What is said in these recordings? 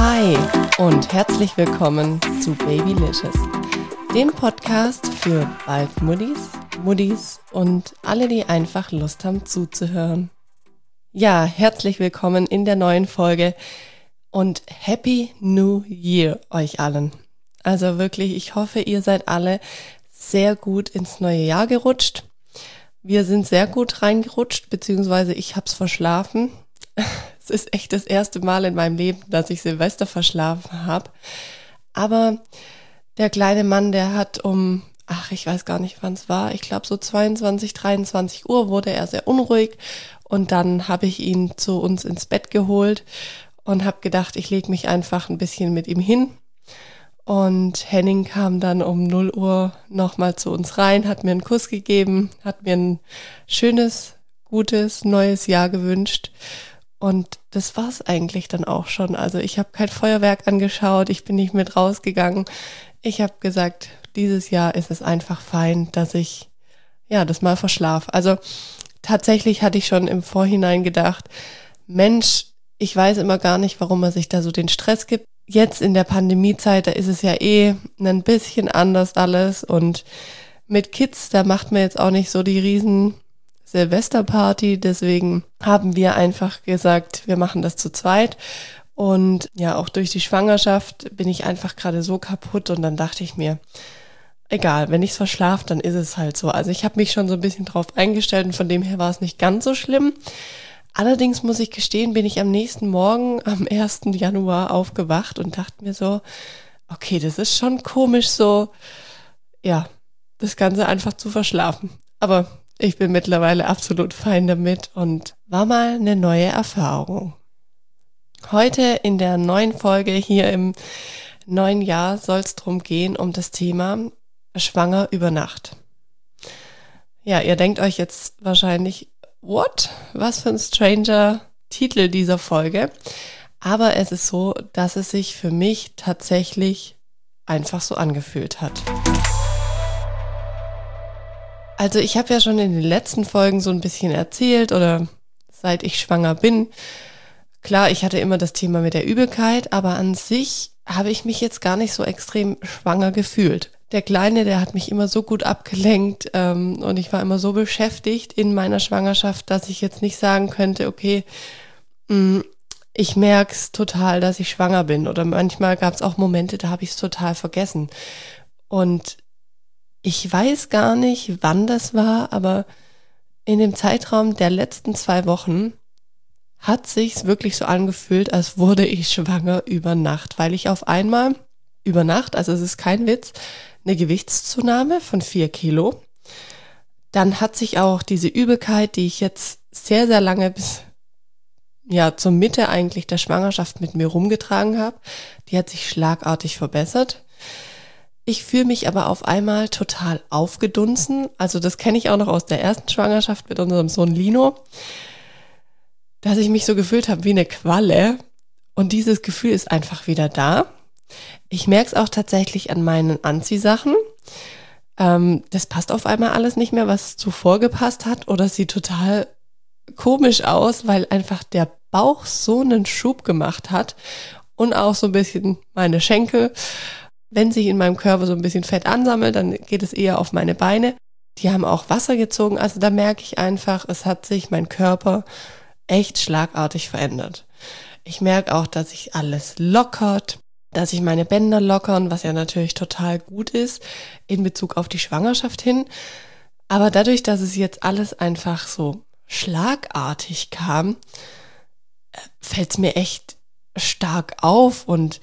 Hi und herzlich willkommen zu Babylicious, dem Podcast für bald Muddis und alle, die einfach Lust haben zuzuhören. Ja, herzlich willkommen in der neuen Folge und Happy New Year euch allen. Also wirklich, ich hoffe, ihr seid alle sehr gut ins neue Jahr gerutscht. Wir sind sehr gut reingerutscht, beziehungsweise ich hab's verschlafen. Es ist echt das erste Mal in meinem Leben, dass ich Silvester verschlafen habe. Aber der kleine Mann, der hat ich weiß gar nicht, wann es war, ich glaube so 22, 23 Uhr wurde er sehr unruhig. Und dann habe ich ihn zu uns ins Bett geholt und habe gedacht, ich lege mich einfach ein bisschen mit ihm hin. Und Henning kam dann um 0 Uhr nochmal zu uns rein, hat mir einen Kuss gegeben, hat mir ein schönes, gutes, neues Jahr gewünscht. Und das war's eigentlich dann auch schon. Also ich habe kein Feuerwerk angeschaut, ich bin nicht mit rausgegangen. Ich habe gesagt, dieses Jahr ist es einfach fein, dass ich das mal verschlafe. Also tatsächlich hatte ich schon im Vorhinein gedacht, Mensch, ich weiß immer gar nicht, warum man sich da so den Stress gibt. Jetzt in der Pandemiezeit, da ist es ja ein bisschen anders alles. Und mit Kids, da macht man jetzt auch nicht so die riesen Silvesterparty. Deswegen haben wir einfach gesagt, wir machen das zu zweit. Und ja, auch durch die Schwangerschaft bin ich einfach gerade so kaputt. Und dann dachte ich mir, egal, wenn ich es verschlafe, dann ist es halt so. Also ich habe mich schon so ein bisschen drauf eingestellt und von dem her war es nicht ganz so schlimm. Allerdings muss ich gestehen, bin ich am nächsten Morgen, am 1. Januar aufgewacht und dachte mir so, okay, das ist schon komisch so, das Ganze einfach zu verschlafen. Aber ich bin mittlerweile absolut fein damit und war mal eine neue Erfahrung. Heute in der neuen Folge hier im neuen Jahr soll es darum gehen, um das Thema Schwanger über Nacht. Ja, ihr denkt euch jetzt wahrscheinlich, what? Was für ein stranger Titel dieser Folge. Aber es ist so, dass es sich für mich tatsächlich einfach so angefühlt hat. Also ich habe ja schon in den letzten Folgen so ein bisschen erzählt oder seit ich schwanger bin. Klar, ich hatte immer das Thema mit der Übelkeit, aber an sich habe ich mich jetzt gar nicht so extrem schwanger gefühlt. Der Kleine, der hat mich immer so gut abgelenkt und ich war immer so beschäftigt in meiner Schwangerschaft, dass ich jetzt nicht sagen könnte, okay, ich merke es total, dass ich schwanger bin. Oder manchmal gab es auch Momente, da habe ich es total vergessen. Und ich weiß gar nicht, wann das war, aber in dem Zeitraum der letzten 2 Wochen hat sich's wirklich so angefühlt, als wurde ich schwanger über Nacht, weil ich auf einmal über Nacht, also es ist kein Witz, eine Gewichtszunahme von 4 Kilo. Dann hat sich auch diese Übelkeit, die ich jetzt sehr, sehr lange bis zur Mitte eigentlich der Schwangerschaft mit mir rumgetragen habe, die hat sich schlagartig verbessert. Ich fühle mich aber auf einmal total aufgedunsen. Also das kenne ich auch noch aus der ersten Schwangerschaft mit unserem Sohn Lino, dass ich mich so gefühlt habe wie eine Qualle. Und dieses Gefühl ist einfach wieder da. Ich merke es auch tatsächlich an meinen Anziehsachen. Das passt auf einmal alles nicht mehr, was zuvor gepasst hat. Oder es sieht total komisch aus, weil einfach der Bauch so einen Schub gemacht hat. Und auch so ein bisschen meine Schenkel. Wenn sich in meinem Körper so ein bisschen Fett ansammelt, dann geht es eher auf meine Beine. Die haben auch Wasser gezogen. Also da merke ich einfach, es hat sich mein Körper echt schlagartig verändert. Ich merke auch, dass sich alles lockert, dass sich meine Bänder lockern, was ja natürlich total gut ist in Bezug auf die Schwangerschaft hin. Aber dadurch, dass es jetzt alles einfach so schlagartig kam, fällt es mir echt stark auf und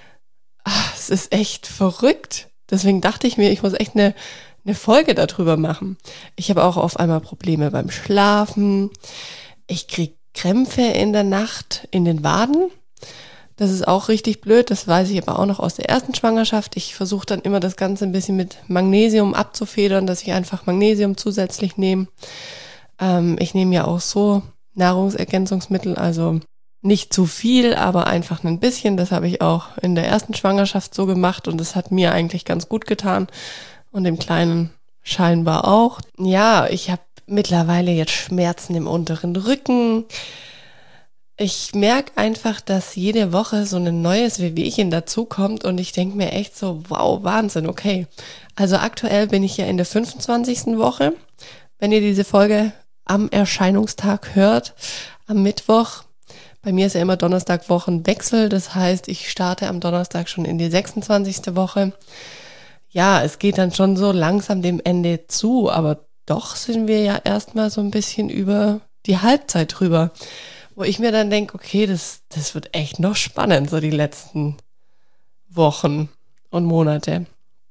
es ist echt verrückt. Deswegen dachte ich mir, ich muss echt eine Folge darüber machen. Ich habe auch auf einmal Probleme beim Schlafen. Ich kriege Krämpfe in der Nacht in den Waden. Das ist auch richtig blöd, das weiß ich aber auch noch aus der ersten Schwangerschaft. Ich versuche dann immer das Ganze ein bisschen mit Magnesium abzufedern, dass ich einfach Magnesium zusätzlich nehme. Ich nehme ja auch so Nahrungsergänzungsmittel, also nicht zu viel, aber einfach ein bisschen. Das habe ich auch in der ersten Schwangerschaft so gemacht und das hat mir eigentlich ganz gut getan und dem Kleinen scheinbar auch. Ja, ich habe mittlerweile jetzt Schmerzen im unteren Rücken. Ich merke einfach, dass jede Woche so ein neues Wehwehchen dazukommt und ich denke mir echt so, wow, Wahnsinn, okay. Also aktuell bin ich ja in der 25. Woche. Wenn ihr diese Folge am Erscheinungstag hört, am Mittwoch, bei mir ist ja immer Donnerstag Wochenwechsel, das heißt, ich starte am Donnerstag schon in die 26. Woche. Ja, es geht dann schon so langsam dem Ende zu, aber doch sind wir ja erstmal so ein bisschen über die Halbzeit drüber, wo ich mir dann denke, okay, das wird echt noch spannend, so die letzten Wochen und Monate.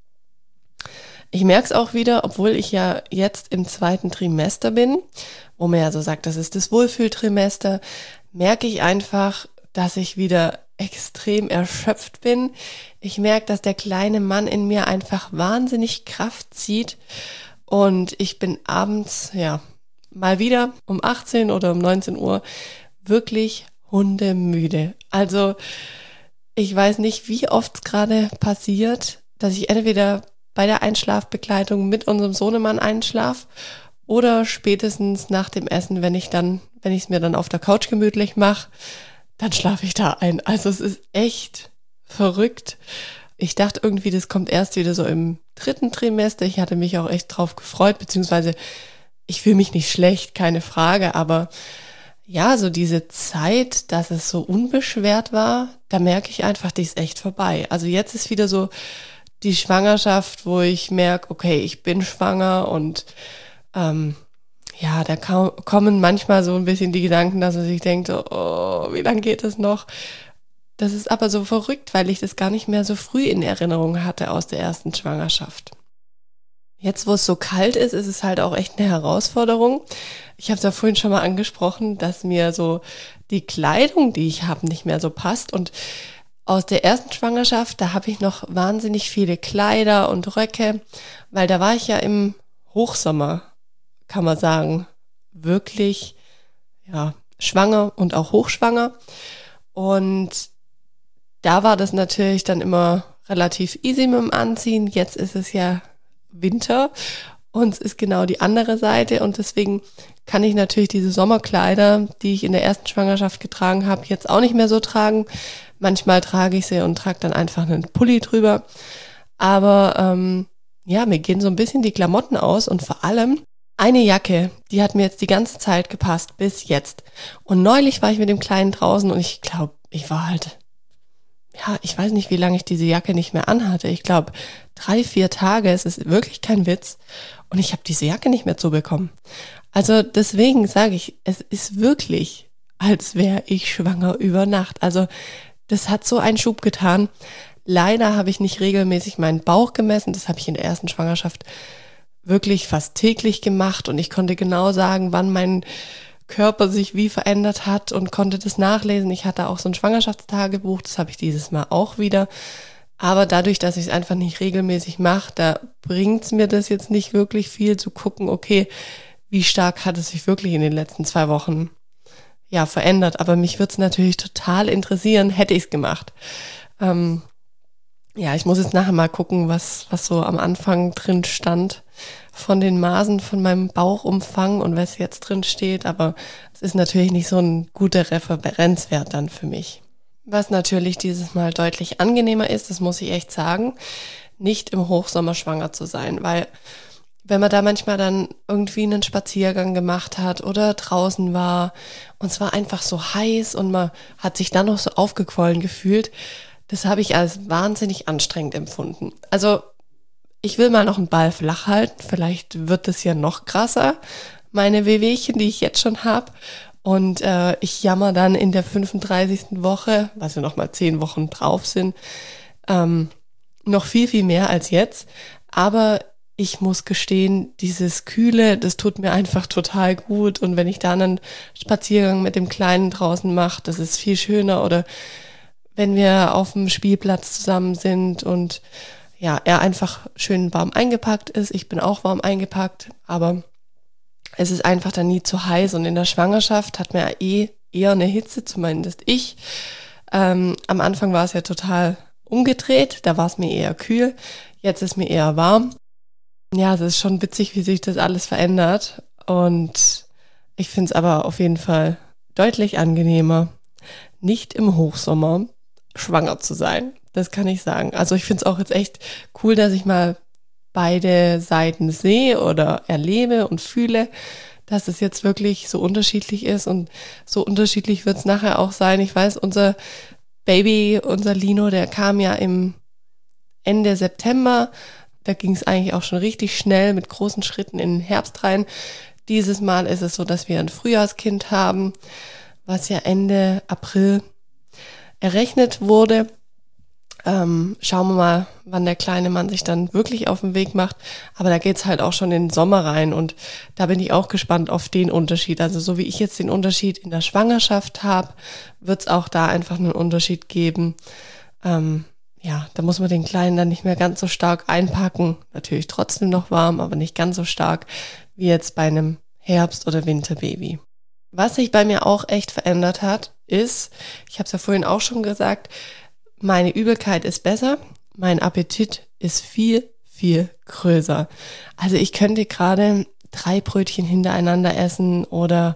Ich merke es auch wieder, obwohl ich ja jetzt im 2. Trimester bin, wo man ja so sagt, das ist das Wohlfühltrimester, merke ich einfach, dass ich wieder extrem erschöpft bin. Ich merke, dass der kleine Mann in mir einfach wahnsinnig Kraft zieht und ich bin abends, ja, mal wieder um 18 oder um 19 Uhr wirklich hundemüde. Also ich weiß nicht, wie oft es gerade passiert, dass ich entweder bei der Einschlafbegleitung mit unserem Sohnemann einschlafe oder spätestens nach dem Essen, wenn ich es mir dann auf der Couch gemütlich mache, dann schlafe ich da ein. Also es ist echt verrückt. Ich dachte irgendwie, das kommt erst wieder so im 3. Trimester. Ich hatte mich auch echt drauf gefreut, beziehungsweise ich fühle mich nicht schlecht, keine Frage, aber ja, so diese Zeit, dass es so unbeschwert war, da merke ich einfach, die ist echt vorbei. Also jetzt ist wieder so die Schwangerschaft, wo ich merke, okay, ich bin schwanger und ja, da kommen manchmal so ein bisschen die Gedanken, dass man sich denkt, oh, wie lange geht es noch? Das ist aber so verrückt, weil ich das gar nicht mehr so früh in Erinnerung hatte aus der ersten Schwangerschaft. Jetzt, wo es so kalt ist es halt auch echt eine Herausforderung. Ich habe es ja vorhin schon mal angesprochen, dass mir so die Kleidung, die ich habe, nicht mehr so passt. Und aus der ersten Schwangerschaft, da habe ich noch wahnsinnig viele Kleider und Röcke, weil da war ich ja im Hochsommer, kann man sagen, wirklich, ja, schwanger und auch hochschwanger. Und da war das natürlich dann immer relativ easy mit dem Anziehen. Jetzt ist es ja Winter und es ist genau die andere Seite und deswegen kann ich natürlich diese Sommerkleider, die ich in der ersten Schwangerschaft getragen habe, jetzt auch nicht mehr so tragen. Manchmal trage ich sie und trage dann einfach einen Pulli drüber. Aber ja, mir gehen so ein bisschen die Klamotten aus und vor allem eine Jacke, die hat mir jetzt die ganze Zeit gepasst, bis jetzt. Und neulich war ich mit dem Kleinen draußen und ich glaube, ich war halt, ja, ich weiß nicht, wie lange ich diese Jacke nicht mehr anhatte. Ich glaube, 3, 4 Tage, es ist wirklich kein Witz. Und ich habe diese Jacke nicht mehr zubekommen. Also deswegen sage ich, es ist wirklich, als wäre ich schwanger über Nacht. Also das hat so einen Schub getan. Leider habe ich nicht regelmäßig meinen Bauch gemessen. Das habe ich in der ersten Schwangerschaft wirklich fast täglich gemacht. Und ich konnte genau sagen, wann mein Körper sich wie verändert hat und konnte das nachlesen. Ich hatte auch so ein Schwangerschaftstagebuch, das habe ich dieses Mal auch wieder. Aber dadurch, dass ich es einfach nicht regelmäßig mache, da bringt es mir das jetzt nicht wirklich viel zu gucken, okay, wie stark hat es sich wirklich in den letzten 2 Wochen ja verändert. Aber mich würde es natürlich total interessieren, hätte ich es gemacht. Ja, ich muss jetzt nachher mal gucken, was so am Anfang drin stand von den Maßen von meinem Bauchumfang und was jetzt drin steht. Aber es ist natürlich nicht so ein guter Referenzwert dann für mich. Was natürlich dieses Mal deutlich angenehmer ist, das muss ich echt sagen, nicht im Hochsommer schwanger zu sein, weil wenn man da manchmal dann irgendwie einen Spaziergang gemacht hat oder draußen war und es war einfach so heiß und man hat sich dann noch so aufgequollen gefühlt, das habe ich als wahnsinnig anstrengend empfunden. Also ich will mal noch einen Ball flach halten, vielleicht wird es ja noch krasser, meine Wehwehchen, die ich jetzt schon habe. Und ich jammer dann in der 35. Woche, was ja nochmal 10 Wochen drauf sind, noch viel, viel mehr als jetzt. Aber ich muss gestehen, dieses Kühle, das tut mir einfach total gut. Und wenn ich dann einen Spaziergang mit dem Kleinen draußen mache, das ist viel schöner. Oder wenn wir auf dem Spielplatz zusammen sind und ja, er einfach schön warm eingepackt ist. Ich bin auch warm eingepackt, aber es ist einfach dann nie zu heiß. Und in der Schwangerschaft hat man ja eher eine Hitze, zumindest ich. Am Anfang war es ja total umgedreht, da war es mir eher kühl, jetzt ist mir eher warm. Ja, es ist schon witzig, wie sich das alles verändert und ich finde es aber auf jeden Fall deutlich angenehmer nicht im Hochsommer schwanger zu sein. Das kann ich sagen. Also ich finde es auch jetzt echt cool, dass ich mal beide Seiten sehe oder erlebe und fühle, dass es jetzt wirklich so unterschiedlich ist und so unterschiedlich wird es nachher auch sein. Ich weiß, unser Baby, unser Lino, der kam ja im Ende September. Da ging es eigentlich auch schon richtig schnell mit großen Schritten in den Herbst rein. Dieses Mal ist es so, dass wir ein Frühjahrskind haben, was ja Ende April errechnet wurde. Schauen wir mal, wann der kleine Mann sich dann wirklich auf den Weg macht. Aber da geht's halt auch schon in den Sommer rein und da bin ich auch gespannt auf den Unterschied. Also so wie ich jetzt den Unterschied in der Schwangerschaft habe, wird's auch da einfach einen Unterschied geben. Da muss man den Kleinen dann nicht mehr ganz so stark einpacken. Natürlich trotzdem noch warm, aber nicht ganz so stark wie jetzt bei einem Herbst- oder Winterbaby. Was sich bei mir auch echt verändert hat, ist, ich habe es ja vorhin auch schon gesagt, meine Übelkeit ist besser, mein Appetit ist viel, viel größer. Also ich könnte gerade 3 Brötchen hintereinander essen oder,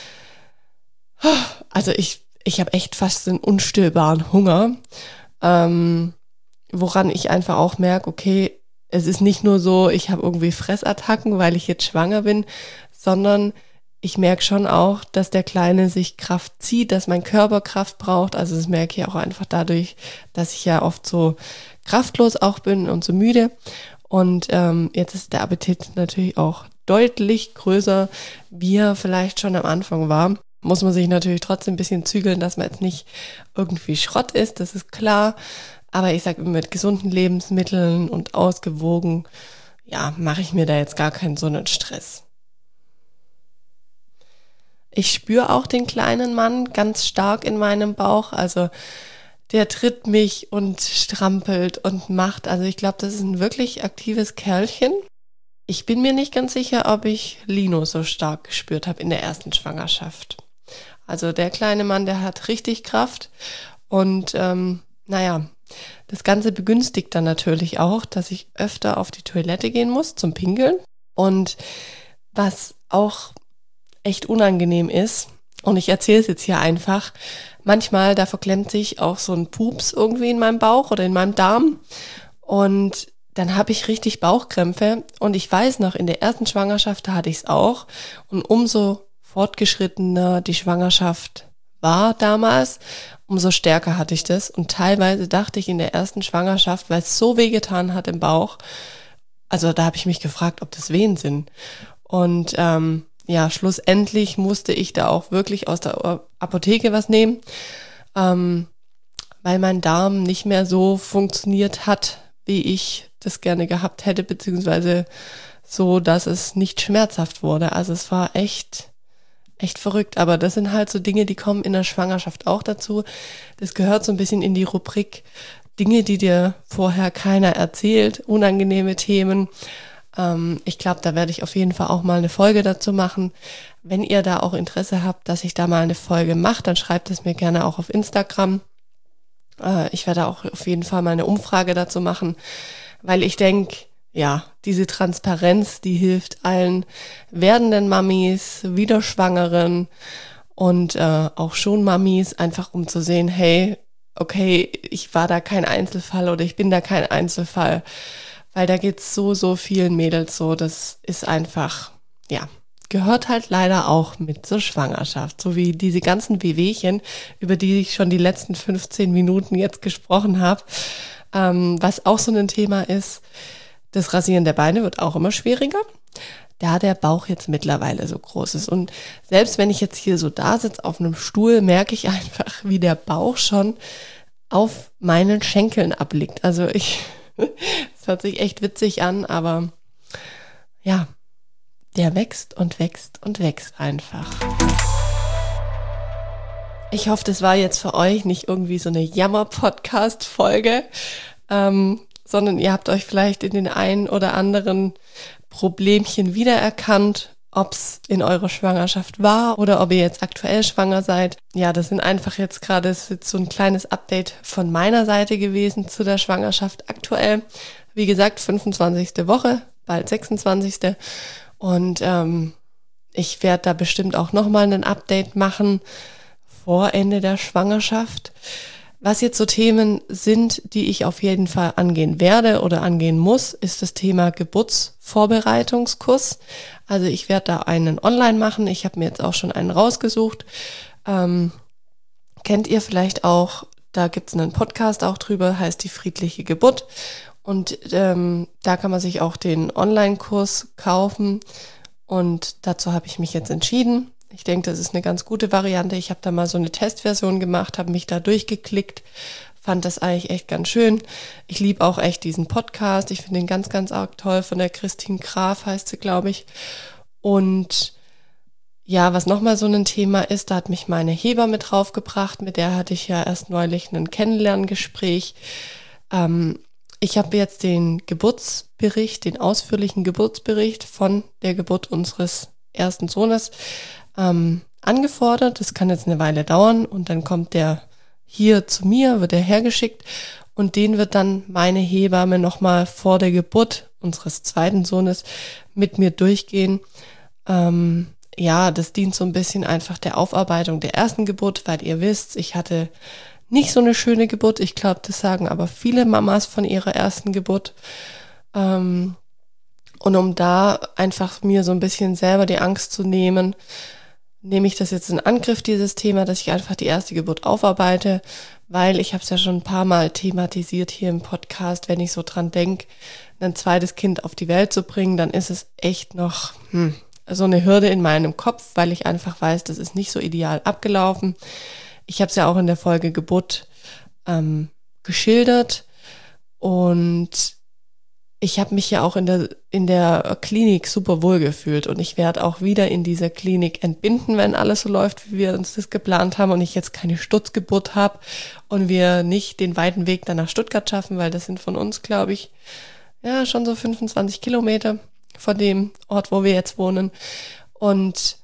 also ich habe echt fast einen unstillbaren Hunger, woran ich einfach auch merke, okay, es ist nicht nur so, ich habe irgendwie Fressattacken, weil ich jetzt schwanger bin, sondern ich merke schon auch, dass der Kleine sich Kraft zieht, dass mein Körper Kraft braucht. Also das merke ich auch einfach dadurch, dass ich ja oft so kraftlos auch bin und so müde. Und jetzt ist der Appetit natürlich auch deutlich größer, wie er vielleicht schon am Anfang war. Muss man sich natürlich trotzdem ein bisschen zügeln, dass man jetzt nicht irgendwie Schrott isst, das ist klar. Aber ich sage immer, mit gesunden Lebensmitteln und ausgewogen, ja, mache ich mir da jetzt gar keinen so einen Stress. Ich spüre auch den kleinen Mann ganz stark in meinem Bauch. Also der tritt mich und strampelt und macht. Also ich glaube, das ist ein wirklich aktives Kerlchen. Ich bin mir nicht ganz sicher, ob ich Lino so stark gespürt habe in der ersten Schwangerschaft. Also der kleine Mann, der hat richtig Kraft. Und das Ganze begünstigt dann natürlich auch, dass ich öfter auf die Toilette gehen muss zum Pinkeln. Und was auch echt unangenehm ist, und ich erzähle es jetzt hier einfach, manchmal, da verklemmt sich auch so ein Pups irgendwie in meinem Bauch oder in meinem Darm und dann habe ich richtig Bauchkrämpfe und ich weiß noch, in der ersten Schwangerschaft, da hatte ich es auch und umso fortgeschrittener die Schwangerschaft war damals, umso stärker hatte ich das und teilweise dachte ich in der ersten Schwangerschaft, weil es so wehgetan hat im Bauch, also da habe ich mich gefragt, ob das Wehen sind und schlussendlich musste ich da auch wirklich aus der Apotheke was nehmen, weil mein Darm nicht mehr so funktioniert hat, wie ich das gerne gehabt hätte, beziehungsweise so, dass es nicht schmerzhaft wurde. Also es war echt verrückt. Aber das sind halt so Dinge, die kommen in der Schwangerschaft auch dazu. Das gehört so ein bisschen in die Rubrik Dinge, die dir vorher keiner erzählt, unangenehme Themen. Ich glaube, da werde ich auf jeden Fall auch mal eine Folge dazu machen. Wenn ihr da auch Interesse habt, dass ich da mal eine Folge mache, dann schreibt es mir gerne auch auf Instagram. Ich werde auch auf jeden Fall mal eine Umfrage dazu machen, weil ich denke, ja, diese Transparenz, die hilft allen werdenden Mamis, Wiederschwangeren und auch schon Mamis, einfach um zu sehen, hey, okay, ich war da kein Einzelfall oder ich bin da kein Einzelfall. Weil da geht's so vielen Mädels so, das ist einfach, ja, gehört halt leider auch mit zur Schwangerschaft. So wie diese ganzen Wehwehchen, über die ich schon die letzten 15 Minuten jetzt gesprochen habe. Was auch so ein Thema ist, das Rasieren der Beine wird auch immer schwieriger, da der Bauch jetzt mittlerweile so groß ist. Und selbst wenn ich jetzt hier so da sitze auf einem Stuhl, merke ich einfach, wie der Bauch schon auf meinen Schenkeln abliegt. Also es hört sich echt witzig an, aber ja, der wächst und wächst und wächst einfach. Ich hoffe, das war jetzt für euch nicht irgendwie so eine Jammer-Podcast-Folge, sondern ihr habt euch vielleicht in den einen oder anderen Problemchen wiedererkannt, ob es in eurer Schwangerschaft war oder ob ihr jetzt aktuell schwanger seid. Ja, das sind einfach jetzt gerade, das ist jetzt so ein kleines Update von meiner Seite gewesen zu der Schwangerschaft aktuell. Wie gesagt, 25. Woche, bald 26. Und ich werde da bestimmt auch nochmal ein Update machen vor Ende der Schwangerschaft. Was jetzt so Themen sind, die ich auf jeden Fall angehen werde oder angehen muss, ist das Thema Geburtsvorbereitungskurs. Also ich werde da einen online machen. Ich habe mir jetzt auch schon einen rausgesucht. Kennt ihr vielleicht auch, da gibt es einen Podcast auch drüber, heißt die friedliche Geburt. Und da kann man sich auch den Online-Kurs kaufen. Und dazu habe ich mich jetzt entschieden. Ich denke, das ist eine ganz gute Variante. Ich habe da mal so eine Testversion gemacht, habe mich da durchgeklickt, fand das eigentlich echt ganz schön. Ich liebe auch echt diesen Podcast. Ich finde den ganz, ganz arg toll. Von der Christine Graf heißt sie, glaube ich. Und ja, was nochmal so ein Thema ist, da hat mich meine Hebamme draufgebracht. Mit der hatte ich ja erst neulich ein Kennenlerngespräch. Ich habe jetzt den Geburtsbericht, den ausführlichen Geburtsbericht von der Geburt unseres ersten Sohnes angefordert. Das kann jetzt eine Weile dauern und dann kommt der hier zu mir, wird er hergeschickt und den wird dann meine Hebamme nochmal vor der Geburt unseres zweiten Sohnes mit mir durchgehen. Ja, das dient so ein bisschen einfach der Aufarbeitung der ersten Geburt, weil ihr wisst, ich hatte nicht so eine schöne Geburt. Ich glaube, das sagen aber viele Mamas von ihrer ersten Geburt. Und um da einfach mir so ein bisschen selber die Angst zu nehmen, nehme ich das jetzt in Angriff, dieses Thema, dass ich einfach die erste Geburt aufarbeite, weil ich habe es ja schon ein paar Mal thematisiert hier im Podcast, wenn ich so dran denke, ein zweites Kind auf die Welt zu bringen, dann ist es echt noch so eine Hürde in meinem Kopf, weil ich einfach weiß, das ist nicht so ideal abgelaufen. Ich habe es ja auch in der Folge Geburt geschildert und ich habe mich ja auch in der Klinik super wohl gefühlt und ich werde auch wieder in dieser Klinik entbinden, wenn alles so läuft, wie wir uns das geplant haben und ich jetzt keine Sturzgeburt habe und wir nicht den weiten Weg dann nach Stuttgart schaffen, weil das sind von uns, glaube ich, ja schon so 25 Kilometer von dem Ort, wo wir jetzt wohnen. Und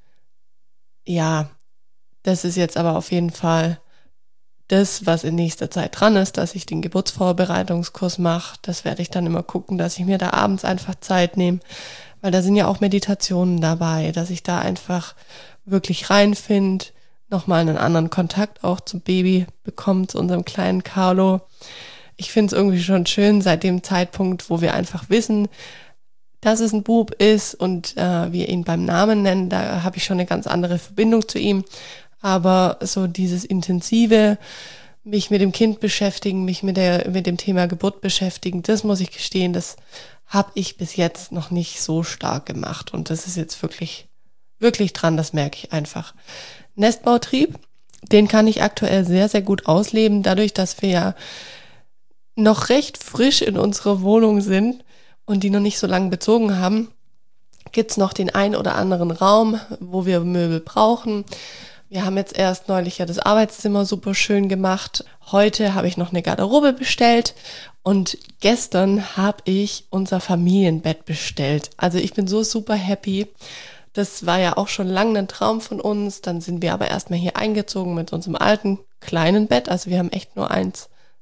ja, das ist jetzt aber auf jeden Fall das, was in nächster Zeit dran ist, dass ich den Geburtsvorbereitungskurs mache. Das werde ich dann immer gucken, dass ich mir da abends einfach Zeit nehme, weil da sind ja auch Meditationen dabei, dass ich da einfach wirklich reinfinde, nochmal einen anderen Kontakt auch zum Baby bekomme, zu unserem kleinen Carlo. Ich finde es irgendwie schon schön, seit dem Zeitpunkt, wo wir einfach wissen, dass es ein Bub ist und wir ihn beim Namen nennen, da habe ich schon eine ganz andere Verbindung zu ihm. Aber so dieses intensive, mich mit dem Kind beschäftigen, mich mit dem Thema Geburt beschäftigen, das muss ich gestehen, das habe ich bis jetzt noch nicht so stark gemacht. Und das ist jetzt wirklich, wirklich dran, das merke ich einfach. Nestbautrieb, den kann ich aktuell sehr, sehr gut ausleben, dadurch, dass wir ja noch recht frisch in unserer Wohnung sind und die noch nicht so lange bezogen haben, gibt's noch den ein oder anderen Raum, wo wir Möbel brauchen. Wir haben jetzt erst neulich ja das Arbeitszimmer super schön gemacht. Heute habe ich noch eine Garderobe bestellt und gestern habe ich unser Familienbett bestellt. Also ich bin so super happy. Das war ja auch schon lange ein Traum von uns. Dann sind wir aber erstmal hier eingezogen mit unserem alten kleinen Bett. Also wir haben echt nur ein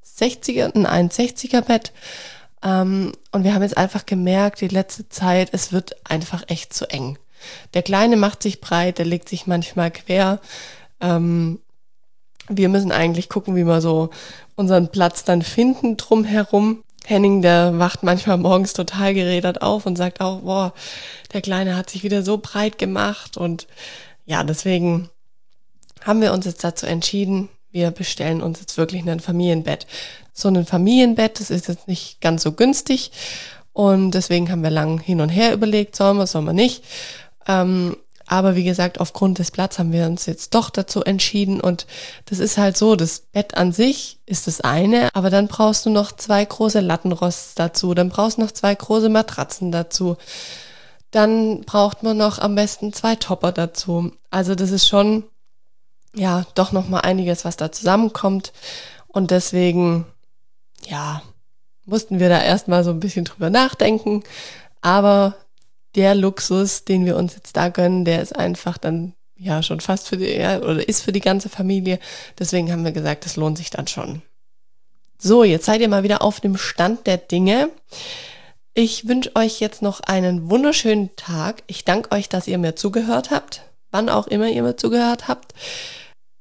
1,60er Bett. Und wir haben jetzt einfach gemerkt, die letzte Zeit, es wird einfach echt zu eng. Der Kleine macht sich breit, der legt sich manchmal quer. Wir müssen eigentlich gucken, wie wir so unseren Platz dann finden drumherum. Henning, der wacht manchmal morgens total gerädert auf und sagt auch, boah, der Kleine hat sich wieder so breit gemacht. Und ja, deswegen haben wir uns jetzt dazu entschieden, wir bestellen uns jetzt wirklich ein Familienbett. So ein Familienbett, das ist jetzt nicht ganz so günstig. Und deswegen haben wir lang hin und her überlegt, sollen wir nicht. Aber wie gesagt, aufgrund des Platzes haben wir uns jetzt doch dazu entschieden und das ist halt so, das Bett an sich ist das eine, aber dann brauchst du noch 2 große Lattenrosts dazu, dann brauchst du noch 2 große Matratzen dazu, dann braucht man noch am besten 2 Topper dazu. Also das ist schon, ja, doch nochmal einiges, was da zusammenkommt und deswegen, ja, mussten wir da erstmal so ein bisschen drüber nachdenken, aber der Luxus, den wir uns jetzt da gönnen, der ist einfach dann ja schon fast ist für die ganze Familie. Deswegen haben wir gesagt, das lohnt sich dann schon. So, jetzt seid ihr mal wieder auf dem Stand der Dinge. Ich wünsche euch jetzt noch einen wunderschönen Tag. Ich danke euch, dass ihr mir zugehört habt, wann auch immer ihr mir zugehört habt.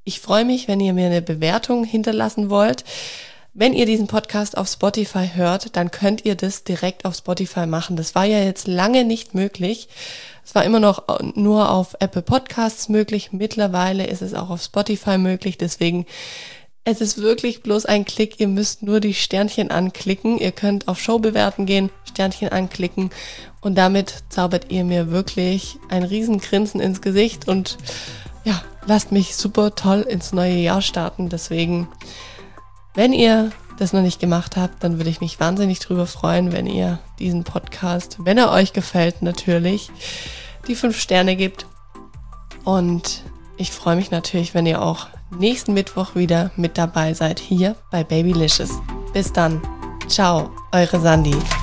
Ich freue mich, wenn ihr mir eine Bewertung hinterlassen wollt. Wenn ihr diesen Podcast auf Spotify hört, dann könnt ihr das direkt auf Spotify machen. Das war ja jetzt lange nicht möglich. Es war immer noch nur auf Apple Podcasts möglich. Mittlerweile ist es auch auf Spotify möglich. Deswegen, es ist wirklich bloß ein Klick. Ihr müsst nur die Sternchen anklicken. Ihr könnt auf Show bewerten gehen, Sternchen anklicken und damit zaubert ihr mir wirklich ein Riesengrinsen ins Gesicht und ja, lasst mich super toll ins neue Jahr starten. Deswegen, wenn ihr das noch nicht gemacht habt, dann würde ich mich wahnsinnig drüber freuen, wenn ihr diesen Podcast, wenn er euch gefällt natürlich, die 5 Sterne gibt. Und ich freue mich natürlich, wenn ihr auch nächsten Mittwoch wieder mit dabei seid, hier bei Babylicious. Bis dann. Ciao, eure Sandi.